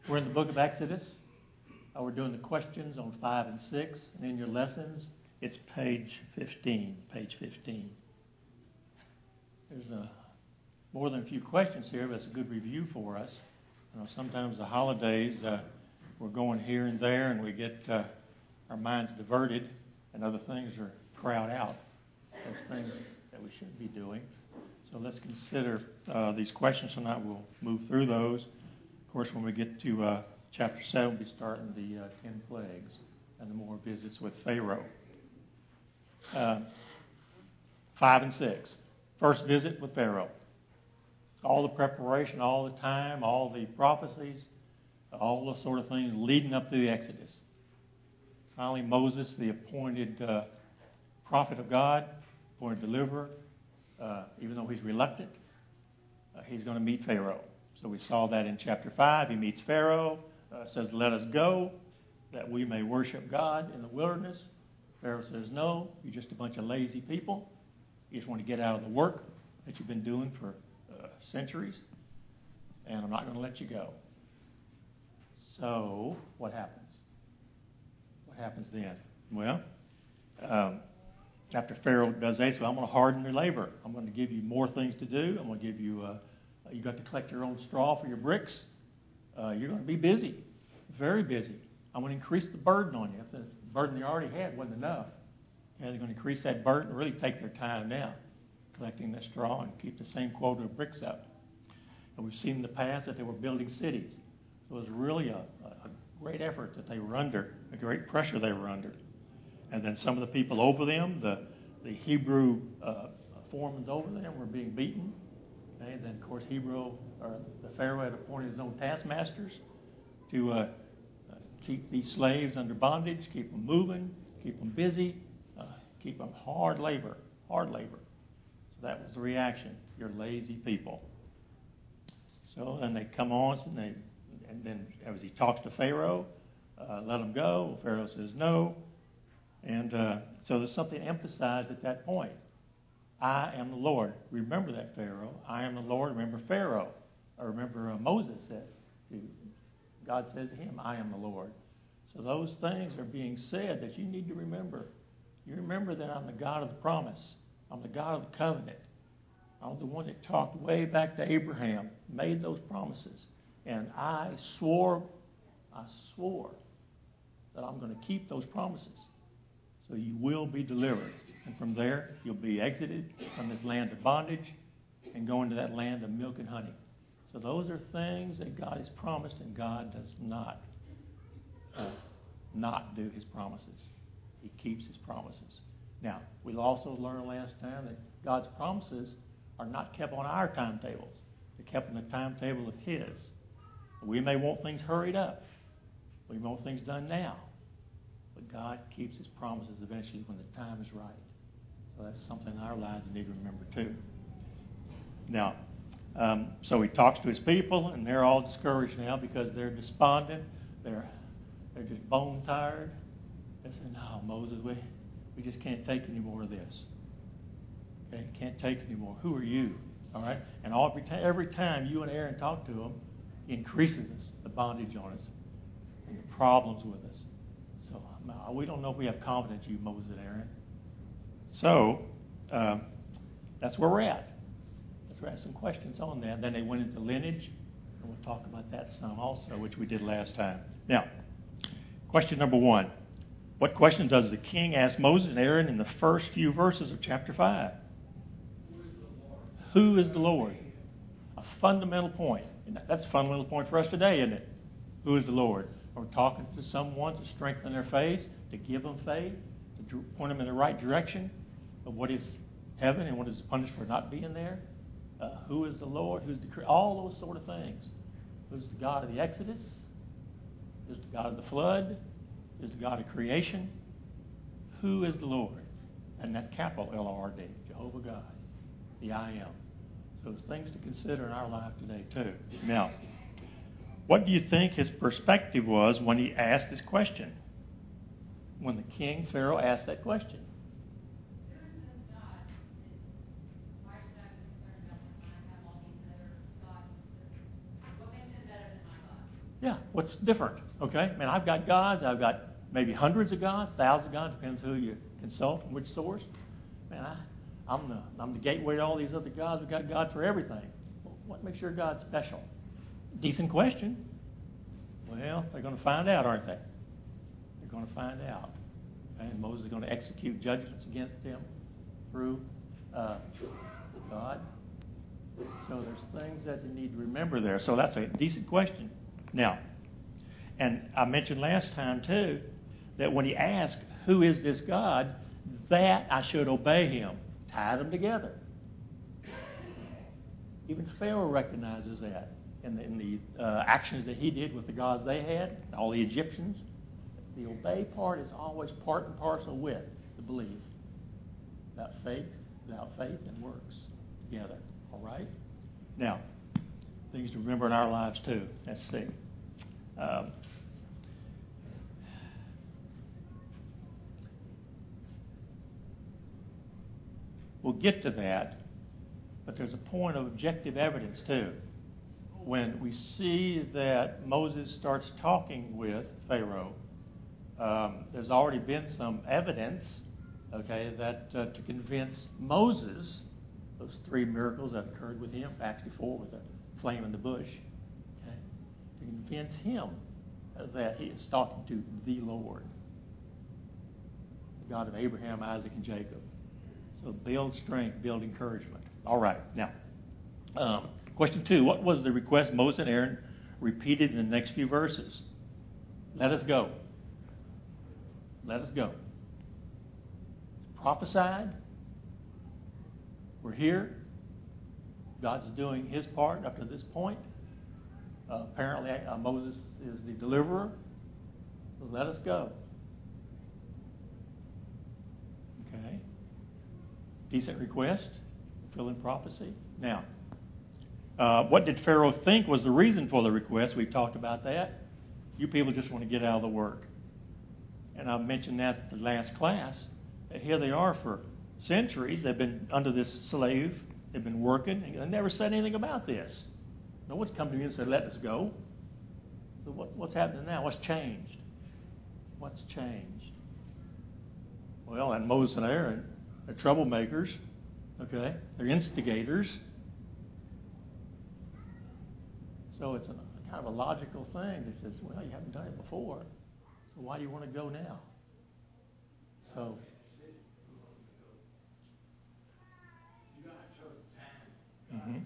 We're in the book of Exodus. We're doing the questions on 5 and 6. And in your lessons, it's page 15. Page 15. There's more than a few questions here, but it's a good review for us. You know, sometimes the holidays, we're going here and there, and we get our minds diverted, and other things are crowd out. Those things that we should be doing. So let's consider these questions tonight. We'll move through those. Of course, when we get to chapter 7, we'll be starting the 10 plagues and the more visits with Pharaoh. 5 and 6. First visit with Pharaoh. All the preparation, all the time, all the prophecies, all the sort of things leading up to the Exodus. Finally, Moses, the appointed prophet of God, appointed deliverer, even though he's reluctant, he's going to meet Pharaoh. So we saw that in chapter 5. He meets Pharaoh, says, "Let us go, that we may worship God in the wilderness." Pharaoh says, "No, you're just a bunch of lazy people. You just want to get out of the work that you've been doing for centuries, and I'm not going to let you go." So what happens? What happens then? Well, after Pharaoh does that, he says, "I'm going to harden your labor. I'm going to give you more things to do. I'm going to give you, you got to collect your own straw for your bricks. You're going to be busy, very busy. I'm going to increase the burden on you. If the burden they already had wasn't enough, they're going to increase that burden and really take their time now, collecting the straw and keep the same quota of bricks up." And we've seen in the past that they were building cities. So it was really a great effort that they were under, a great pressure they were under. And then some of the people over them, the Hebrew foremen over them, were being beaten. Okay? And then, of course, the Pharaoh had appointed his own taskmasters to keep these slaves under bondage, keep them moving, keep them busy, keep them hard labor. So that was the reaction. You're lazy people. So then they come on, and then as he talks to Pharaoh, let them go. Pharaoh says no. And so there's something emphasized at that point. I am the Lord. Remember that, Pharaoh. I am the Lord. Remember Pharaoh. Or remember Moses said, God says to him, I am the Lord. So those things are being said that you need to remember. You remember that I'm the God of the promise. I'm the God of the covenant. I'm the one that talked way back to Abraham, made those promises. And I swore that I'm going to keep those promises. So you will be delivered. And from there, you'll be exited from this land of bondage and go into that land of milk and honey. So those are things that God has promised, and God does not do his promises. He keeps his promises. Now, we'll also learn last time that God's promises are not kept on our timetables. They're kept on the timetable of his. We may want things hurried up. We want things done now. But God keeps his promises eventually when the time is right. So that's something in our lives we need to remember too. Now, so he talks to his people, and they're all discouraged now because they're despondent. They're just bone tired. They say, "No, Moses, we just can't take any more of this. Okay, can't take any more. Who are you?" All right, and every time you and Aaron talk to him, he increases the bondage on us and the problems with us. So we don't know if we have confidence in you, Moses and Aaron. So that's where we're at. Let's ask some questions on that. Then they went into lineage, and we'll talk about that some also, which we did last time. Now, question number 1. What question does the king ask Moses and Aaron in the first few verses of chapter 5? Who is the Lord? A fundamental point. And that's a fundamental point for us today, isn't it? Who is the Lord? We're talking to someone to strengthen their faith, to give them faith, to point them in the right direction of what is heaven and what is punished for not being there. Who is the Lord? Who's the Creator? All those sort of things. Who's the God of the Exodus? Who's the God of the flood? Who's the God of creation? Who is the Lord? And that's capital L-O-R-D, Jehovah God, the I Am. So there's things to consider in our life today too. Now, what do you think his perspective was when he asked this question? When the king, Pharaoh, asked that question? Yeah, what's different? Okay, man, I've got gods. I've got maybe hundreds of gods, thousands of gods. Depends who you consult and which source. Man, I'm the gateway to all these other gods. We've got God for everything. What makes your God special? Decent question. Well, they're going to find out, aren't they? They're going to find out. Okay? And Moses is going to execute judgments against them through God. So there's things that you need to remember there. So that's a decent question. Now, and I mentioned last time too, that when he asked, who is this God, that I should obey him. Tie them together. Even Pharaoh recognizes that in the actions that he did with the gods they had, all the Egyptians. The obey part is always part and parcel with the belief. Without faith and works together. All right? Now, things to remember in our lives too. Let's see. We'll get to that, but there's a point of objective evidence too. When we see that Moses starts talking with Pharaoh, there's already been some evidence, okay, that to convince Moses, those 3 miracles that occurred with him, actually 4 with the flame in the bush, okay, to convince him that he is talking to the Lord, the God of Abraham, Isaac, and Jacob. So build strength, build encouragement. All right. Now, question 2. What was the request Moses and Aaron repeated in the next few verses? Let us go. Let us go. Prophesied. We're here. God's doing his part up to this point. Apparently, Moses is the deliverer. So let us go. Okay. Decent request. Fulfilling prophecy. Now, what did Pharaoh think was the reason for the request? We've talked about that. You people just want to get out of the work. And I mentioned that at the last class. That here they are for centuries. They've been under this slave. They've been working. And they never said anything about this. No one's come to me and said, let us go. So what's happening now? What's changed? What's changed? Well, and Moses and Aaron are troublemakers. Okay? They're instigators. So it's kind of a logical thing that says, well, you haven't done it before. So why do you want to go now? So... Mm-hmm.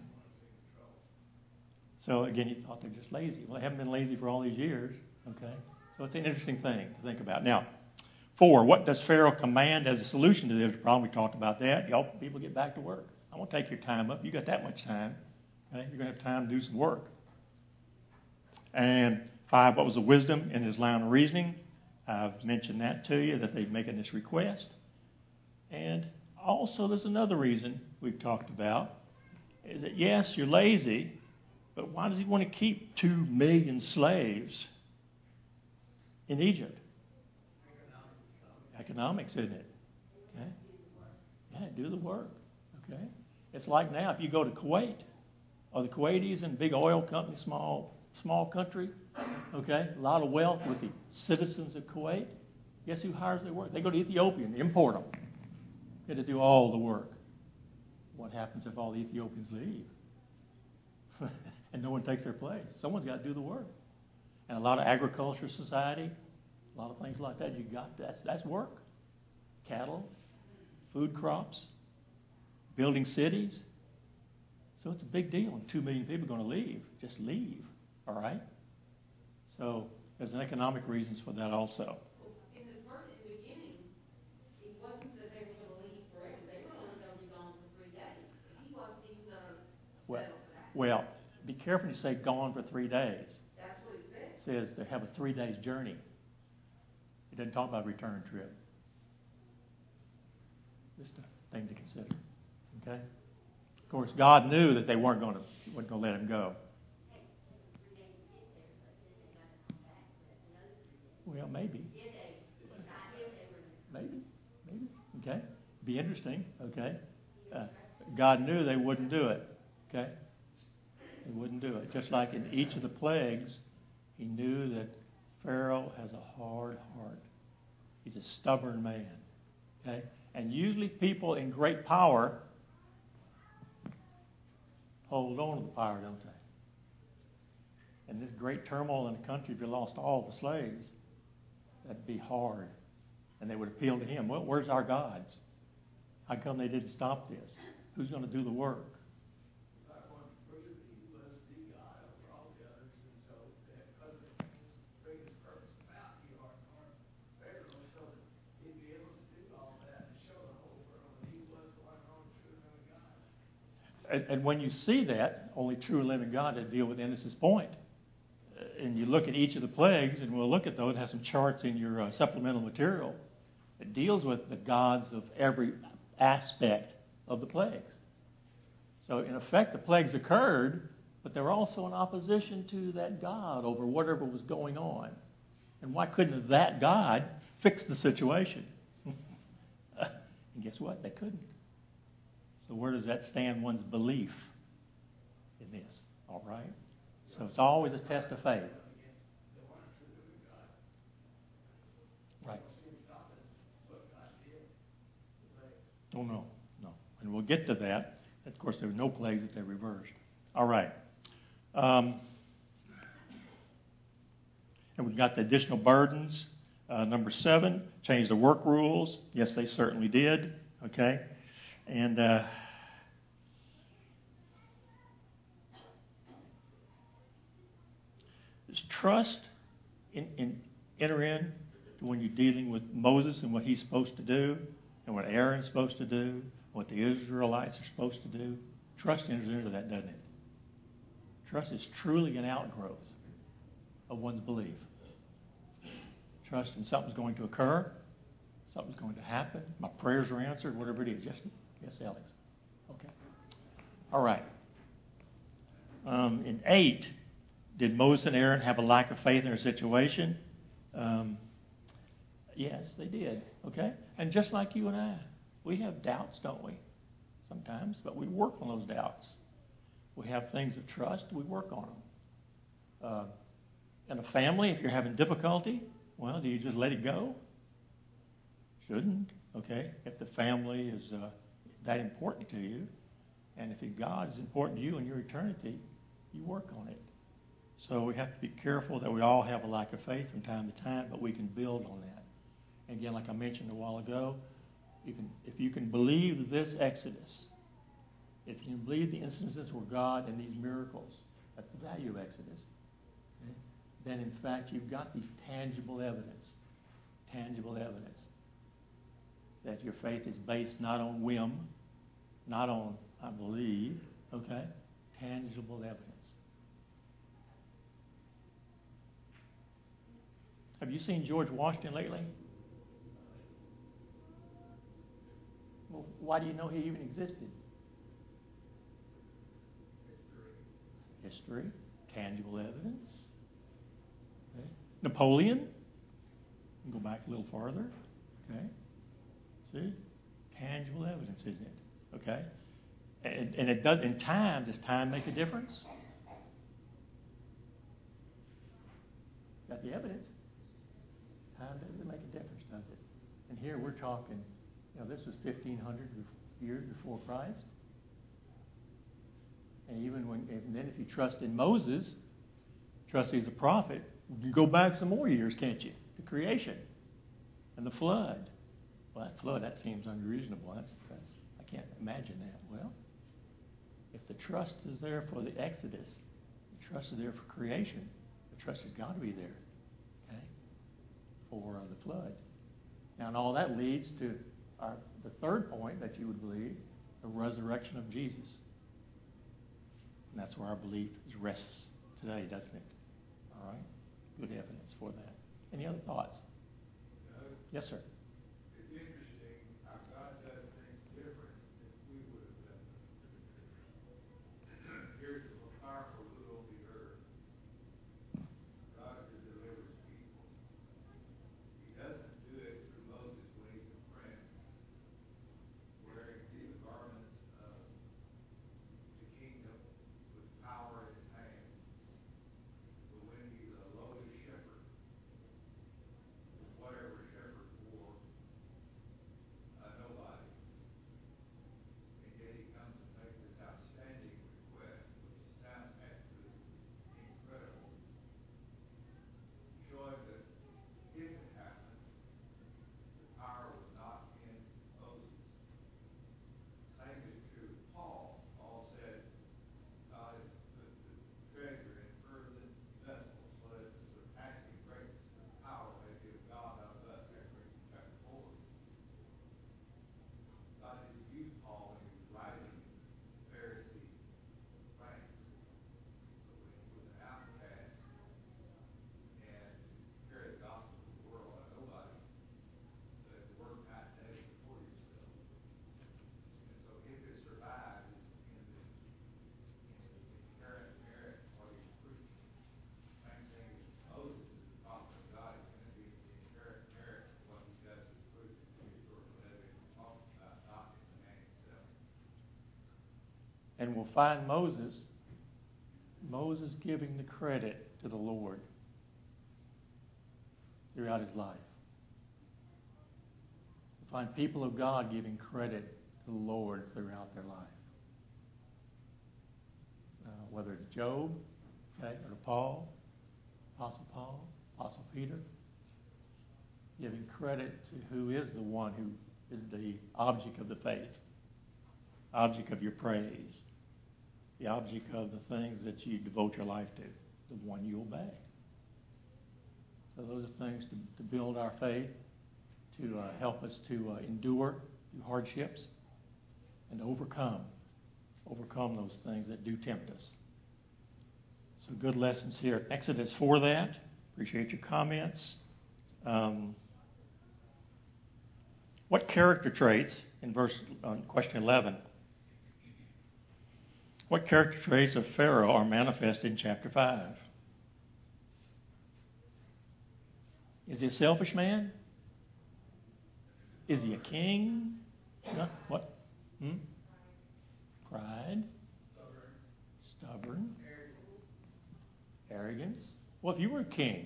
So again, you thought they're just lazy. Well, they haven't been lazy for all these years. Okay? So it's an interesting thing to think about. Now, 4, what does Pharaoh command as a solution to this problem? We talked about that. Y'all people get back to work. I won't take your time up. You got that much time. Okay? You're going to have time to do some work. And 5, what was the wisdom in his line of reasoning? I've mentioned that to you, that they're making this request. And also there's another reason we've talked about, is that yes, you're lazy, but why does he want to keep 2 million slaves in Egypt? Economics, isn't it? Okay. Yeah, do the work. Okay. It's like now if you go to Kuwait, or the Kuwaitis and big oil company, small country, okay, a lot of wealth with the citizens of Kuwait. Guess who hires their work? They go to Ethiopia and import them. Get to do all the work. What happens if all the Ethiopians leave? And no one takes their place? Someone's got to do the work. And a lot of agriculture society, a lot of things like that, that's work. Cattle, food crops, building cities. So it's a big deal. And 2 million people are going to leave. Just leave. All right? So there's an economic reasons for that also. In the beginning, it wasn't that they were going to leave forever. They were only going to be gone for 3 days. He wasn't even going to settle for that. Well, be careful when you say gone for 3 days. That's what it says. It says they have a 3 days journey. It doesn't talk about a return trip. Just a thing to consider. Okay? Of course, God knew that they weren't going to let him go. Well, maybe. Maybe. Okay. Be interesting. Okay. God knew they wouldn't do it. Okay. They wouldn't do it. Just like in each of the plagues, He knew that Pharaoh has a hard heart. He's a stubborn man. Okay? And usually people in great power hold on to the power, don't they? And this great turmoil in the country, if you lost all the slaves, that'd be hard. And they would appeal to him. Well, where's our gods? How come they didn't stop this? Who's going to do the work? And when you see that, only true and living God to deal with Ennis's point. And you look at each of the plagues, and we'll look at those, have some charts in your supplemental material that deals with the gods of every aspect of the plagues. So in effect, the plagues occurred, but they were also in opposition to that God over whatever was going on. And why couldn't that God fix the situation? And guess what? They couldn't. So where does that stand one's belief in this? All right? So it's always a test of faith. Right. Oh, no. And we'll get to that. Of course, there were no plagues that they reversed. All right. And we've got the additional burdens. Number 7, change the work rules. Yes, they certainly did. Okay. And does trust enter in to when you're dealing with Moses and what he's supposed to do, and what Aaron's supposed to do, what the Israelites are supposed to do? Trust enters into that, doesn't it? Trust is truly an outgrowth of one's belief. Trust in something's going to occur, something's going to happen, my prayers are answered, whatever it is. Yes, Alex. Okay. All right. In 8, did Moses and Aaron have a lack of faith in their situation? Yes, they did. Okay? And just like you and I, we have doubts, don't we? Sometimes, but we work on those doubts. We have things of trust, we work on them. In a family, if you're having difficulty, well, do you just let it go? Shouldn't. Okay? If the family is that important to you, and if God is important to you in your eternity, you work on it. So we have to be careful that we all have a lack of faith from time to time, but we can build on that. And again, like I mentioned a while ago, if you can believe this Exodus, if you can believe the instances where God and these miracles, that's the value of Exodus, okay, then in fact you've got these tangible evidence that your faith is based not on whim, not on I believe, okay, tangible evidence. Have you seen George Washington lately? Well, why do you know he even existed? History, tangible evidence. Okay. Napoleon, go back a little farther. Okay. See? Tangible evidence, isn't it? Okay. And it does. In time, does time make a difference? Got the evidence. Time doesn't make a difference, does it? And here we're talking, this was 1,500 years before Christ. And then if you trust in Moses, trust he's a prophet, you can go back some more years, can't you? To creation and the flood. Well, that flood, that seems unreasonable. I can't imagine that. Well, if the trust is there for the Exodus, the trust is there for creation, the trust has got to be there, okay, for the flood. Now, and all that leads to the third point that you would believe, the resurrection of Jesus. And that's where our belief rests today, doesn't it? All right? Good evidence for that. Any other thoughts? Yes, sir. It's interesting how God does things different than we would have done. Here's the most powerful rule of the earth. God delivers people. He doesn't do it through Moses when he's a prince, wearing the garments of the kingdom with power in his hand. But when he's a low we'll find Moses giving the credit to the Lord throughout his life. We'll find people of God giving credit to the Lord throughout their life. Whether it's Job, okay, or Paul, Apostle Peter, giving credit to who is the one who is the object of the faith, object of your praise, the object of the things that you devote your life to, the one you obey. So those are things to build our faith, to help us to endure through hardships and to overcome those things that do tempt us. So good lessons here. Exodus for that. Appreciate your comments. What character traits, in question 11, what character traits of Pharaoh are manifested in chapter 5? Is he a selfish man? Is he a king? No. What? Pride. Stubborn. Arrogance. Well, if you were a king,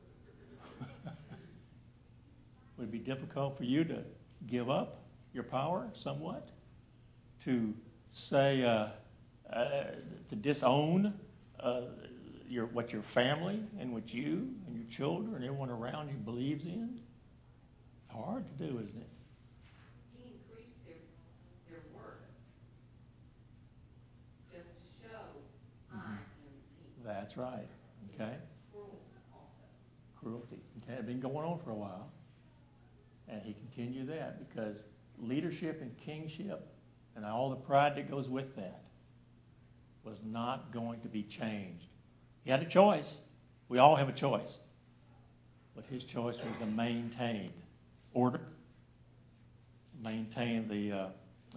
would it be difficult for you to give up your power somewhat? To say, to disown what your family and what you and your children and everyone around you believes in? It's hard to do, isn't it? He increased their work just to show I am king. That's right. Okay. Cruelty. Okay, it's been going on for a while. And he continued that because leadership and kingship and all the pride that goes with that was not going to be changed. He had a choice. We all have a choice. But his choice was to maintain order, maintain the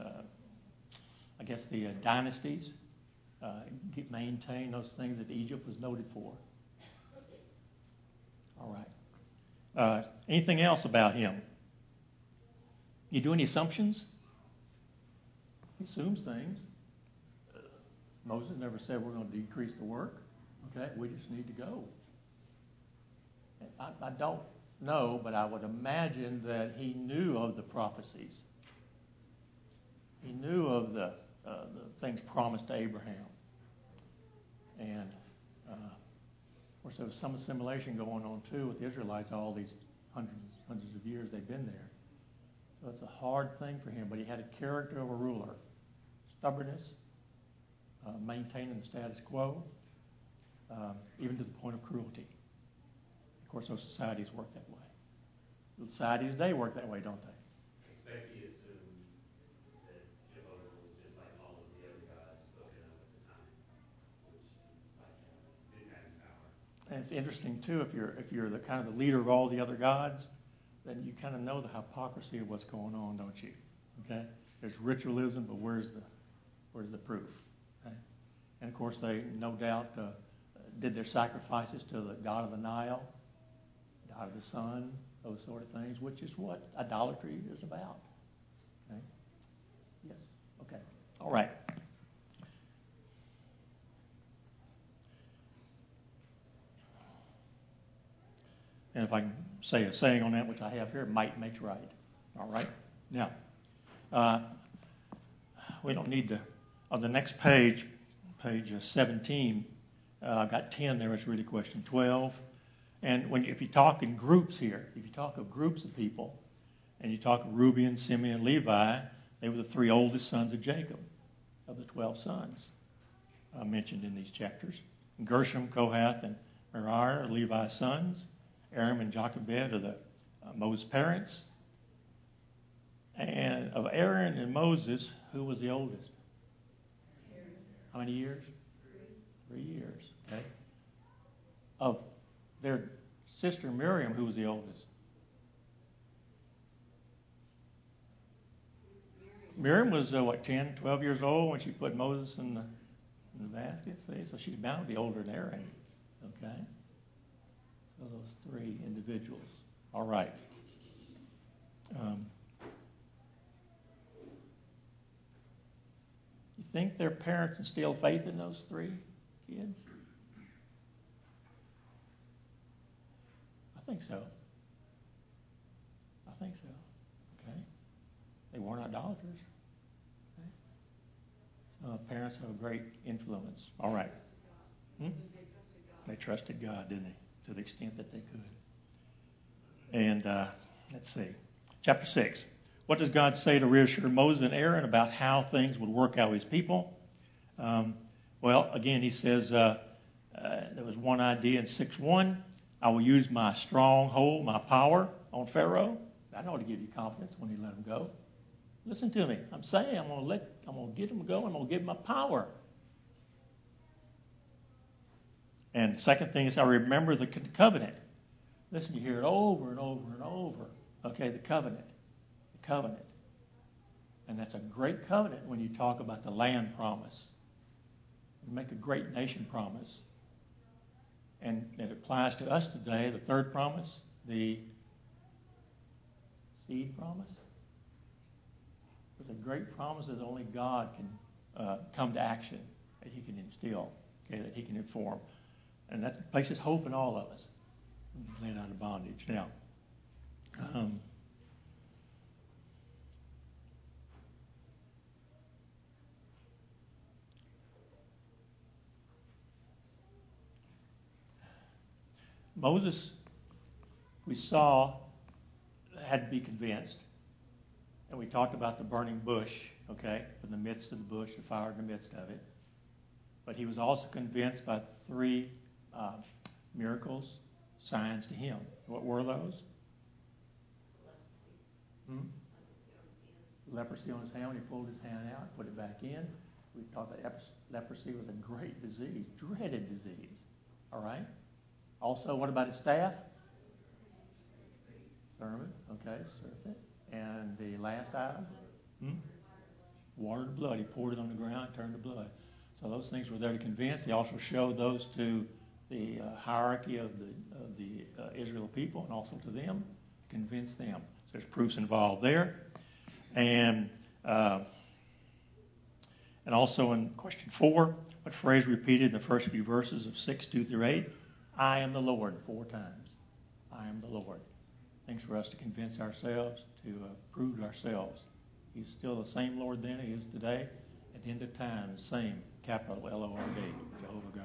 dynasties, maintain those things that Egypt was noted for. All right. Anything else about him? You do any assumptions? He assumes things. Moses never said we're going to decrease the work. Okay, we just need to go. I don't know, but I would imagine that he knew of the prophecies. He knew of the things promised to Abraham. And of course, there was some assimilation going on too with the Israelites all these hundreds of years they've been there. So it's a hard thing for him, but he had a character of a ruler. Stubbornness, maintaining the status quo, even to the point of cruelty. Of course, those societies work that way. The societies today work that way, don't they? I expect he assumed that Jehovah was just like all of the other gods spoken of at the time, which didn't have any power. And it's interesting too, if you're the kind of the leader of all the other gods, then you kind of know the hypocrisy of what's going on, don't you? Okay? There's ritualism, but where's the proof? Okay? And of course, they no doubt did their sacrifices to the god of the Nile, god of the sun, those sort of things, which is what idolatry is about. Okay? Yes. Okay. All right. And if I can say a saying on that, which I have here, might makes right. All right? Now, we don't need to, on the next page, page 17, I've got 10 there, it's really question 12. And if you talk in groups here, if you talk of groups of people, and you talk of Reuben, Simeon, Levi, they were the three oldest sons of Jacob, of the 12 sons mentioned in these chapters. And Gershom, Kohath, and Merari are Levi's sons. Aaron and Jochebed are the Moses' parents. And of Aaron and Moses, who was the oldest? How many years? 3 years. Okay. Of their sister Miriam, who was the oldest? Miriam was, 10, 12 years old when she put Moses in the basket? See? So she's bound to be older than Aaron. Okay. So those three individuals. All right. You think their parents instilled faith in those 3 kids? I think so. I think so. Okay. They weren't idolaters. Okay. So parents have a great influence. All right. They trusted God, didn't they? To the extent that they could. And let's see. Chapter 6. What does God say to reassure Moses and Aaron about how things would work out with his people? Well, again, he says there was one idea in 6:1. I will use my stronghold, my power on Pharaoh. That ought to give you confidence when you let him go. Listen to me. I'm saying I'm going to get him go. I'm going to give him my power. And the second thing is I remember the covenant. Listen, you hear it over and over and over. Okay, the covenant. The covenant. And that's a great covenant when you talk about the land promise. You make a great nation promise. And it applies to us today, the third promise, the seed promise. There's a great promise that only God can come to action, that he can instill, okay, that he can inform. And that places hope in all of us. Land out of bondage. Now, Moses, we saw, had to be convinced. And we talked about the burning bush, okay, in the midst of the bush, the fire in the midst of it. But he was also convinced by 3 miracles, signs to him. What were those? Leprosy on his hand. When he pulled his hand out, put it back in. We talked about leprosy was a great disease, dreaded disease. All right? Also, what about his staff? Sermon. Okay, serpent. And the last item? Water to blood. He poured it on the ground, turned to blood. So those things were there to convince. He also showed those to the hierarchy of the Israel people and also to them, to convince them. So there's proofs involved there. And also in question 4, what phrase repeated in the first few verses of 6, 2 through 8? I am the Lord, 4 times. I am the Lord. Things for us to convince ourselves, to prove to ourselves. He's still the same Lord then he is today. At the end of time, the same, capital L-O-R-D, Jehovah God.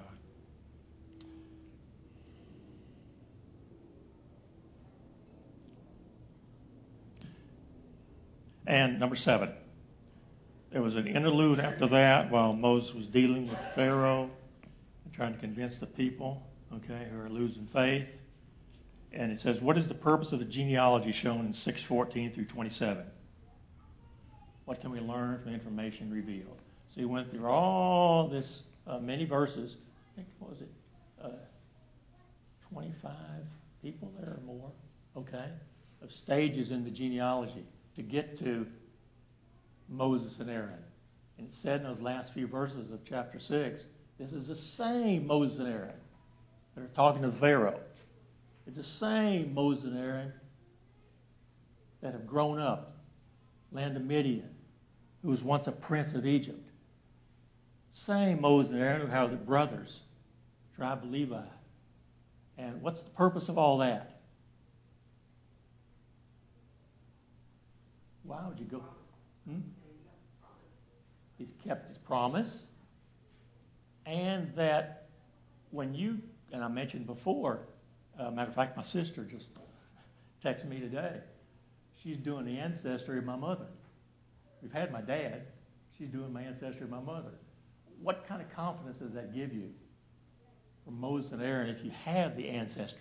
And number 7. There was an interlude after that while Moses was dealing with Pharaoh and trying to convince the people, okay, who are losing faith. And it says, what is the purpose of the genealogy shown in 6:14 through 27? What can we learn from the information revealed? So he went through all this, many verses. I think, what was it, 25 people there or more, okay, of stages in the genealogy to get to Moses and Aaron. And it said in those last few verses of chapter 6, this is the same Moses and Aaron that are talking to Pharaoh. It's the same Moses and Aaron that have grown up, land of Midian, who was once a prince of Egypt. Same Moses and Aaron who have the brothers, tribe of Levi. And what's the purpose of all that? Why would you go? He's kept his promise. And that when you, and I mentioned before, matter of fact, my sister just texted me today. She's doing the ancestry of my mother. We've had my dad. She's doing my ancestry of my mother. What kind of confidence does that give you from Moses and Aaron if you have the ancestry?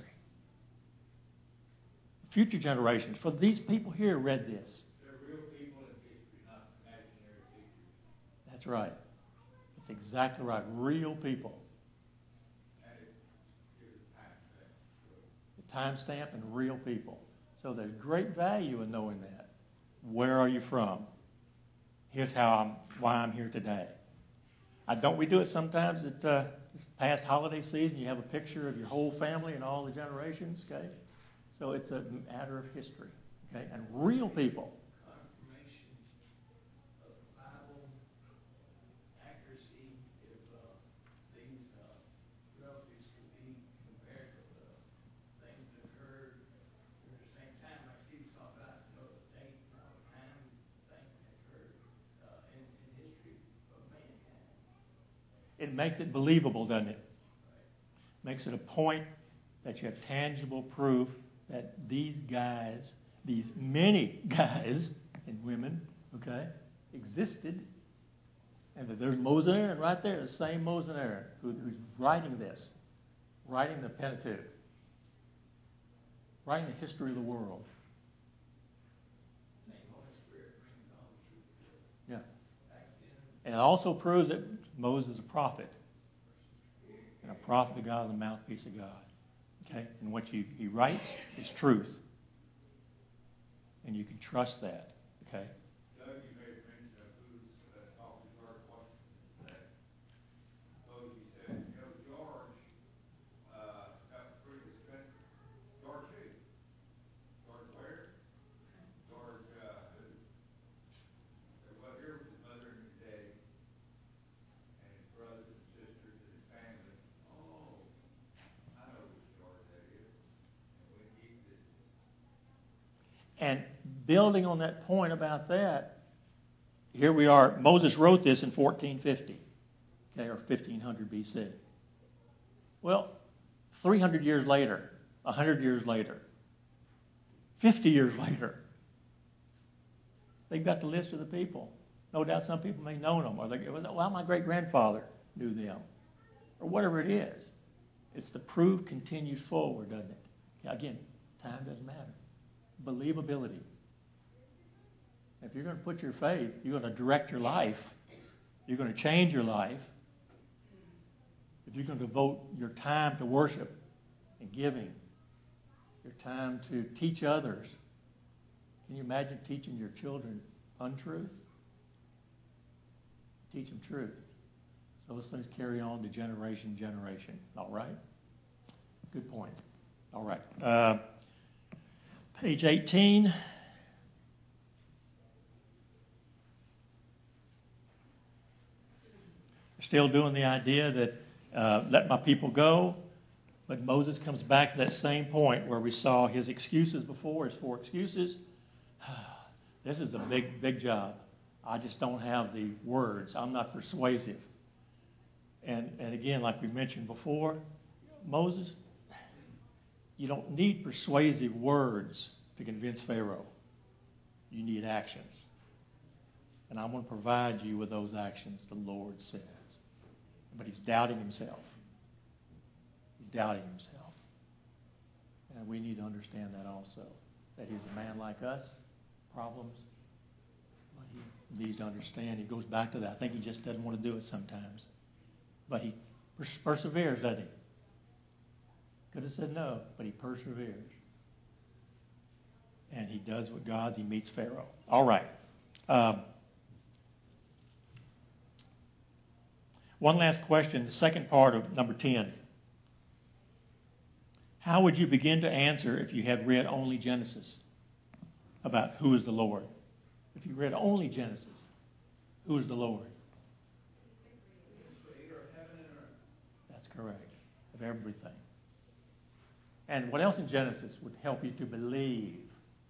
Future generations, for these people here read this. They're real people in history, not imaginary figures. That's right. That's exactly right. Real people. The timestamp and real people. So there's great value in knowing that. Where are you from? Here's why I'm here today. Don't we do it sometimes at this past holiday season? You have a picture of your whole family and all the generations, okay? So it's a matter of history, okay? And real people. Confirmation of the Bible makes it believable, doesn't it? Makes it a point that you have tangible proof that these guys, these many guys and women, okay, existed, and that there's Moses and Aaron right there, the same Moses and Aaron who's writing this, writing the Pentateuch, writing the history of the world. Yeah. And it also proves that Moses is a prophet. And a prophet of God is the mouthpiece of God. Okay? And what he writes is truth. And you can trust that. Okay? Doug, you made mention of who's talking to our question today. Moses said, George got pretty expensive. George who? George where? George who? Well, here was his mother and his daddy, and his brothers and sisters and his family. Oh, I know which George that is. And when he existed. And building on that point about that, here we are. Moses wrote this in 1450, okay, or 1500 BC. Well, 300 years later, 100 years later, 50 years later, they've got the list of the people. No doubt some people may know them, or they go, well, my great-grandfather knew them, or whatever it is. It's the proof continues forward, doesn't it? Again, time doesn't matter. Believability. If you're going to put your faith, you're going to direct your life, you're going to change your life, if you're going to devote your time to worship and giving, your time to teach others, can you imagine teaching your children untruth? Teach them truth. So those things carry on to generation. All right? Good point. All right. Page 18. Still doing the idea that let my people go. But Moses comes back to that same point where we saw his excuses before, his 4 excuses. This is a big job. I just don't have the words. I'm not persuasive. And again, like we mentioned before, Moses, you don't need persuasive words to convince Pharaoh. You need actions. And I'm going to provide you with those actions, the Lord says. But he's doubting himself. He's doubting himself. And we need to understand that also. That he's a man like us, problems. But he needs to understand. He goes back to that. I think he just doesn't want to do it sometimes. But he perseveres, doesn't he? Could have said no, but he perseveres. And he does what God's. He meets Pharaoh. All right. One last question, the second part of number 10. How would you begin to answer if you had read only Genesis about who is the Lord? If you read only Genesis, who is the Lord? That's correct. Of everything. And what else in Genesis would help you to believe?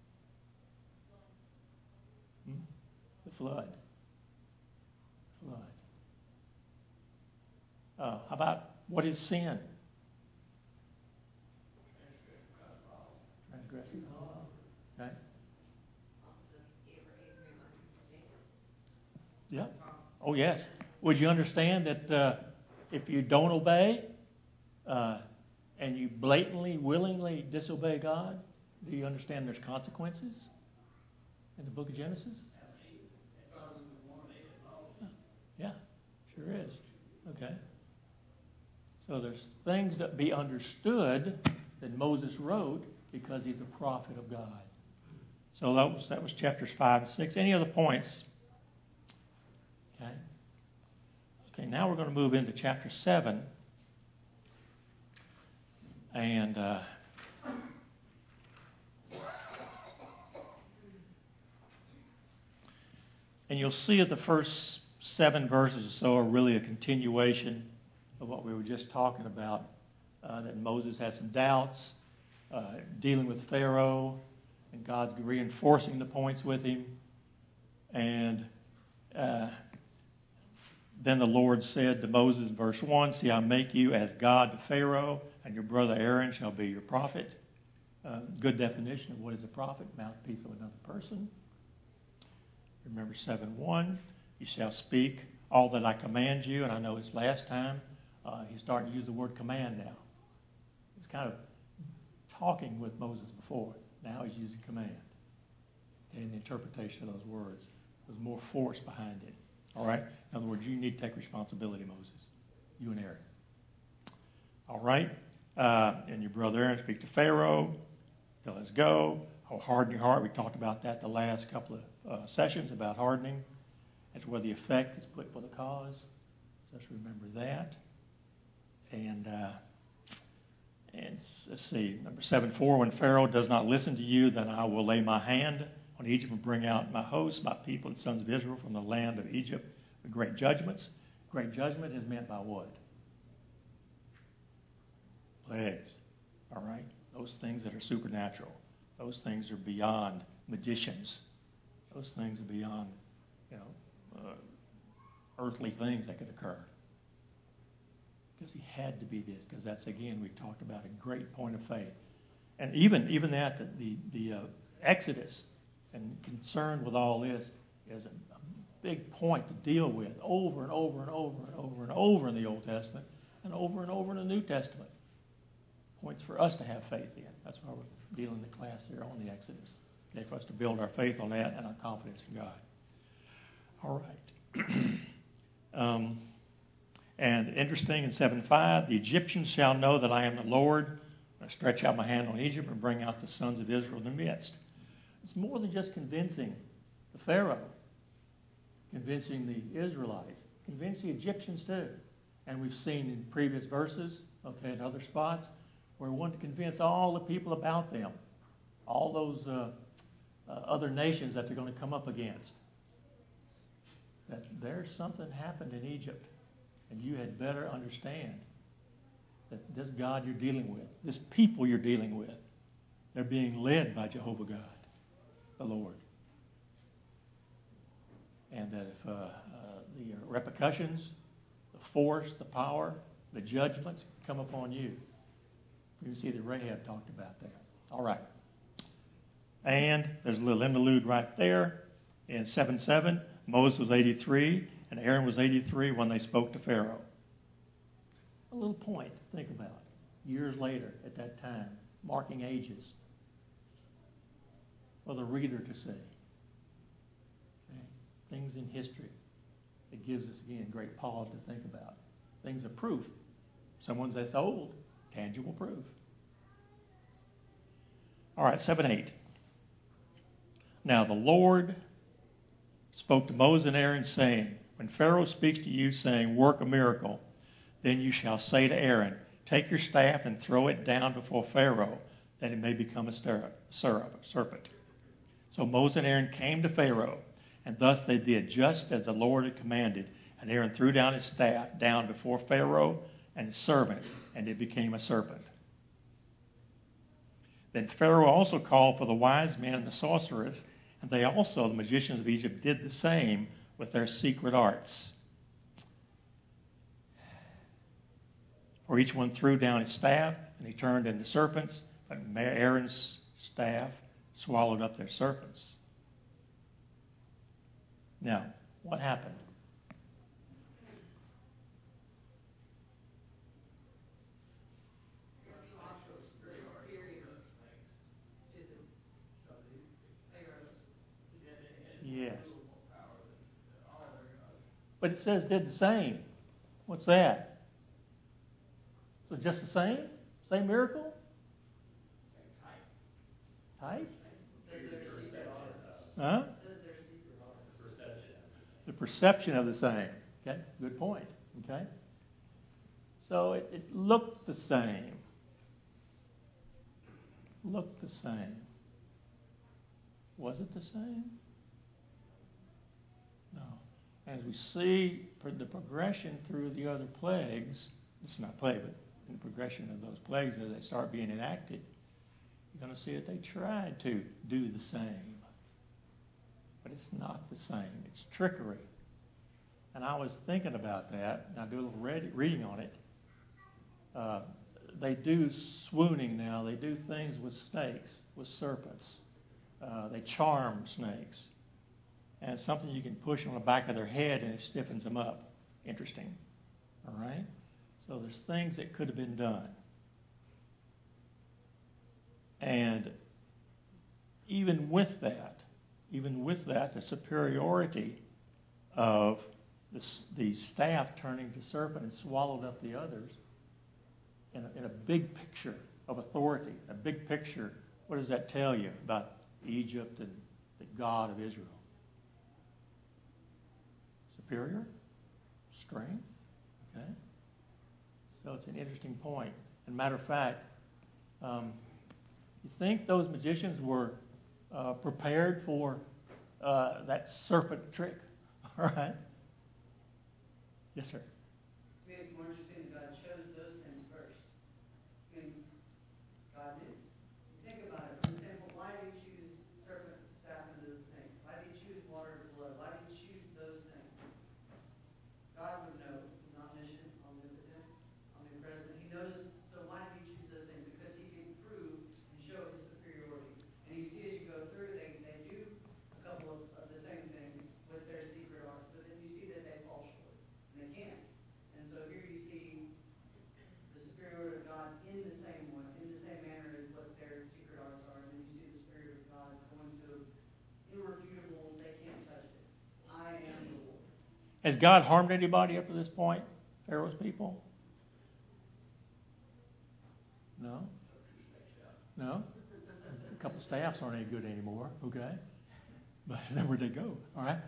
The flood. How about what is sin? Transgression. Okay. Yeah. Oh, yes. Would you understand that if you don't obey and you blatantly, willingly disobey God, do you understand there's consequences in the book of Genesis? Yeah, sure is. Okay. So there's things that be understood that Moses wrote because he's a prophet of God. So that was chapters 5 and 6. Any other points? Okay. Okay, now we're going to move into chapter 7. And you'll see that the first 7 verses or so are really a continuation of what we were just talking about, that Moses has some doubts, dealing with Pharaoh, and God's reinforcing the points with him. And Then the Lord said to Moses, verse 1, see, I make you as God to Pharaoh, and your brother Aaron shall be your prophet. Good definition of what is a prophet, mouthpiece of another person. Remember 7:1, you shall speak all that I command you. And I know it's last time. He's starting to use the word command now. He's kind of talking with Moses before. Now he's using command. And the interpretation of those words. There's more force behind it. All right? In other words, you need to take responsibility, Moses. You and Aaron. All right? And your brother Aaron speak to Pharaoh. Tell us go. Oh, harden your heart. We talked about that the last couple of sessions about hardening. That's where the effect is put for the cause. So let's remember that. And let's see, number 7:4, when Pharaoh does not listen to you, then I will lay my hand on Egypt and bring out my hosts, my people, the sons of Israel from the land of Egypt with great judgments. Great judgment is meant by what? Plagues. All right? Those things that are supernatural. Those things are beyond magicians. Those things are beyond, earthly things that could occur. Because he had to be this, because that's, again, we talked about a great point of faith. And even that, the Exodus and concern with all this is a big point to deal with over and over and over and over and over in the Old Testament and over in the New Testament. Points for us to have faith in. That's why we're dealing the class here on the Exodus. Okay, for us to build our faith on that and our confidence in God. All right. And interesting in 7:5, the Egyptians shall know that I am the Lord. I stretch out my hand on Egypt and bring out the sons of Israel in the midst. It's more than just convincing the Pharaoh, convincing the Israelites, convince the Egyptians too. And we've seen in previous verses, okay, in other spots, where we want to convince all the people about them, all those other nations that they're going to come up against, that there's something happened in Egypt. And you had better understand that this God you're dealing with, this people you're dealing with, they're being led by Jehovah God, the Lord. And that if the repercussions, the force, the power, the judgments come upon you. You see that Rahab talked about that. All right. And there's a little interlude right there in 7:7. Moses was 83. And Aaron was 83 when they spoke to Pharaoh. A little point to think about. Years later, at that time, marking ages for the reader to see. Okay? Things in history. It gives us, again, great pause to think about. Things of proof. Someone's that's old, tangible proof. All right, 7:8. Now the Lord spoke to Moses and Aaron, saying, when Pharaoh speaks to you, saying, work a miracle, then you shall say to Aaron, take your staff and throw it down before Pharaoh, that it may become a serpent. So Moses and Aaron came to Pharaoh, and thus they did just as the Lord had commanded. And Aaron threw down his staff down before Pharaoh and his servants, and it became a serpent. Then Pharaoh also called for the wise men and the sorcerers, and they also, the magicians of Egypt, did the same with their secret arts. For each one threw down his staff, and he turned into serpents, but Aaron's staff swallowed up their serpents. Now, what happened? Yes. But it says did the same. What's that? So just the same? Same miracle? Type? Huh? The perception of the same. Okay, good point. Okay? So it looked the same. Looked the same. Was it the same? No. As we see the progression through the other plagues, it's not plague, but in the progression of those plagues as they start being enacted, you're going to see that they tried to do the same. But it's not the same. It's trickery. And I was thinking about that, and I do a little reading on it. They do swooning now. They do things with snakes, with serpents. They charm snakes. And it's something you can push on the back of their head and it stiffens them up. Interesting. All right? So there's things that could have been done. And even with that, the superiority of the staff turning to serpent and swallowed up the others, in a big picture of authority, a big picture, what does that tell you about Egypt and the God of Israel? Superior? Strength? Okay. So it's an interesting point. And matter of fact, you think those magicians were prepared for that serpent trick? All right. Yes, sir. To me, it's more interesting that God chose those things first. I mean, God knew. Think about it. For example, why did he choose serpent, staff, and the snake? Why did he choose water and blood? Why did he choose those things? God would know. He's omniscient, omnipotent, omnipresent. He knows. So why did he choose those things? Because he can prove and show his superiority. And you see as you go through, they do a couple of the same things with their secret arts, but then you see that they fall short. And they can't. And so here you see the superiority of God in the same way, in the same manner as what their secret arts are. And then you see the Spirit of God going to irrefutable, they can't touch it. I am the Lord. Has God harmed anybody up to this point? Pharaoh's people? No? No? A couple staffs aren't any good anymore, okay? But then where'd they go? All right?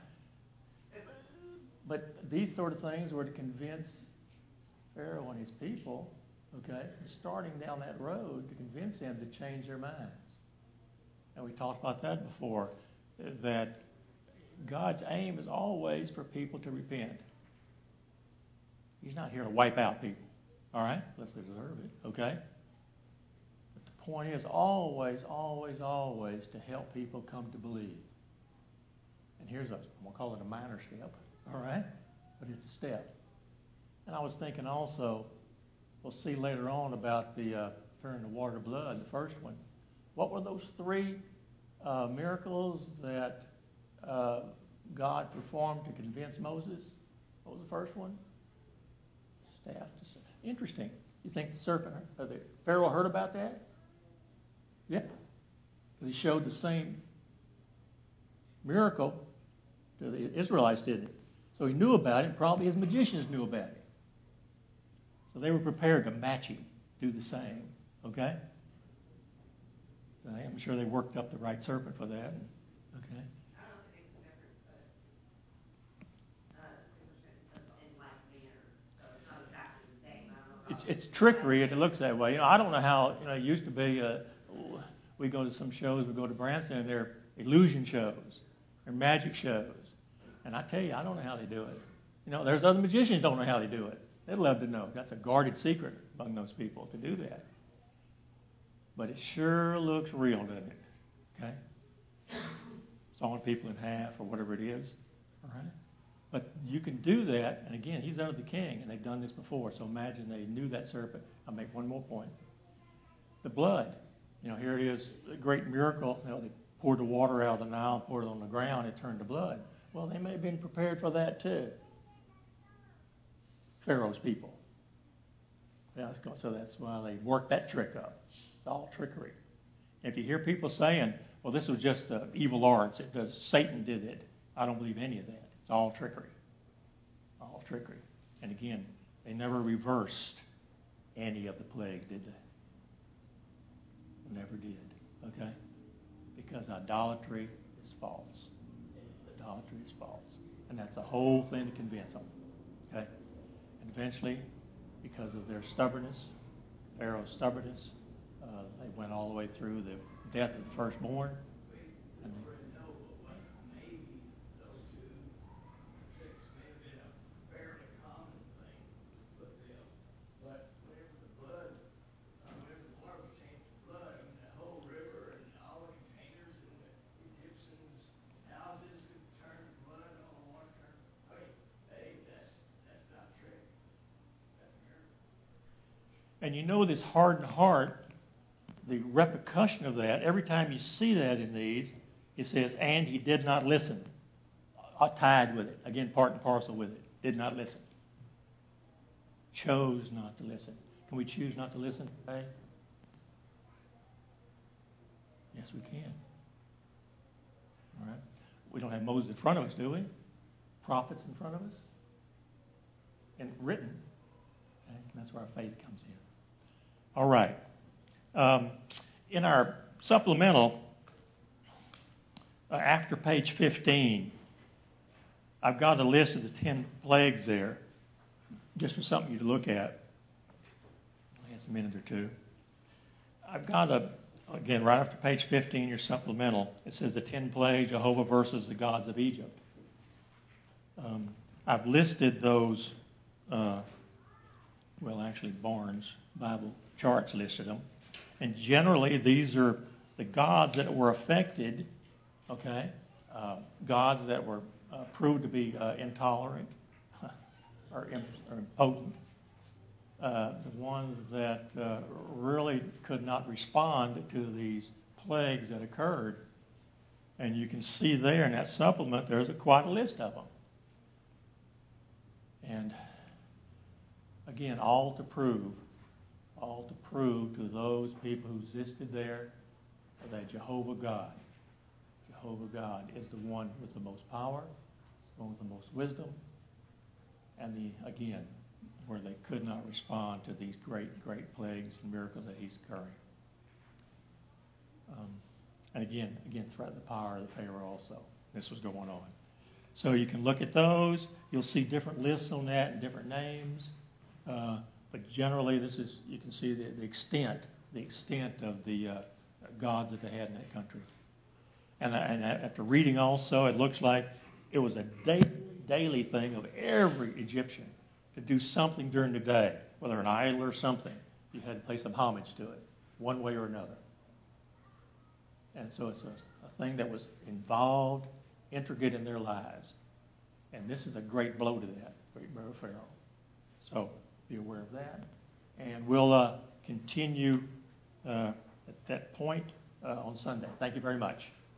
But these sort of things were to convince Pharaoh and his people, okay, starting down that road to convince them to change their minds. And we talked about that before, that God's aim is always for people to repent. He's not here to wipe out people, all right? Let's observe it, okay? But the point is always, always, always to help people come to believe. And here's I'm going to call it a minor step, all right? But it's a step. And I was thinking also, we'll see later on about the turning the water to blood, the first one. What were those three miracles that God performed to convince Moses? What was the first one? Staff to serpent. Interesting. You think the serpent, the Pharaoh heard about that? Yeah. Because he showed the same miracle to the Israelites, didn't he? So he knew about it. Probably his magicians knew about it. So they were prepared to match him, do the same. Okay? So I'm sure they worked up the right serpent for that. Okay? I don't think it's different, but in like manner, so it's not exactly the same. I don't know. It's trickery, and it looks that way. I don't know how. It used to be. We go to some shows. We go to Branson, and they're illusion shows, they're magic shows, and I tell you, I don't know how they do it. There's other magicians don't know how they do it. They'd love to know. That's a guarded secret among those people to do that. But it sure looks real, doesn't it? Okay? Sawing people in half or whatever it is. All right? But you can do that, and again, he's under the king, and they've done this before, so imagine they knew that serpent. I'll make one more point. The blood. Here it is, a great miracle. They poured the water out of the Nile, poured it on the ground, it turned to blood. Well, they may have been prepared for that too. Pharaoh's people. Yeah, so that's why they worked that trick up. It's all trickery. If you hear people saying, well, this was just evil arts, Satan did it, I don't believe any of that. It's all trickery. All trickery. And again, they never reversed any of the plagues, did they? Never did. Okay? Because idolatry is false. Idolatry is false. And that's the whole thing to convince them. Okay? And eventually, because of their stubbornness, Pharaoh's stubbornness, they went all the way through the death of the firstborn. And And you know this hardened heart, the repercussion of that, every time you see that in these, it says, and he did not listen. Tied with it. Again, part and parcel with it. Did not listen. Chose not to listen. Can we choose not to listen today? Yes, we can. All right. We don't have Moses in front of us, do we? Prophets in front of us? And written. Okay? And that's where our faith comes in. All right. In our supplemental, after page 15, I've got a list of the 10 plagues there, just for something you to look at. Last a minute or two. I've got again, right after page 15, your supplemental, it says the 10 plagues, Jehovah versus the gods of Egypt. I've listed those, actually Barnes Bible Charts listed them. And generally, these are the gods that were affected, okay? Gods that were proved to be intolerant or impotent. The ones that really could not respond to these plagues that occurred. And you can see there in that supplement, there's quite a list of them. And again, all to prove to those people who existed there that Jehovah God is the one with the most power, the one with the most wisdom, and where they could not respond to these great, great plagues and miracles that he's occurring. And again, threaten the power of the Pharaoh also. This was going on. So you can look at those. You'll see different lists on that and different names. But generally, you can see the extent of the gods that they had in that country. And after reading also, it looks like it was a daily thing of every Egyptian to do something during the day, whether an idol or something. You had to pay some homage to it, one way or another. And so it's a thing that was involved, intricate in their lives. And this is a great blow to that, great blow to Pharaoh. So be aware of that. And we'll continue at that point on Sunday. Thank you very much.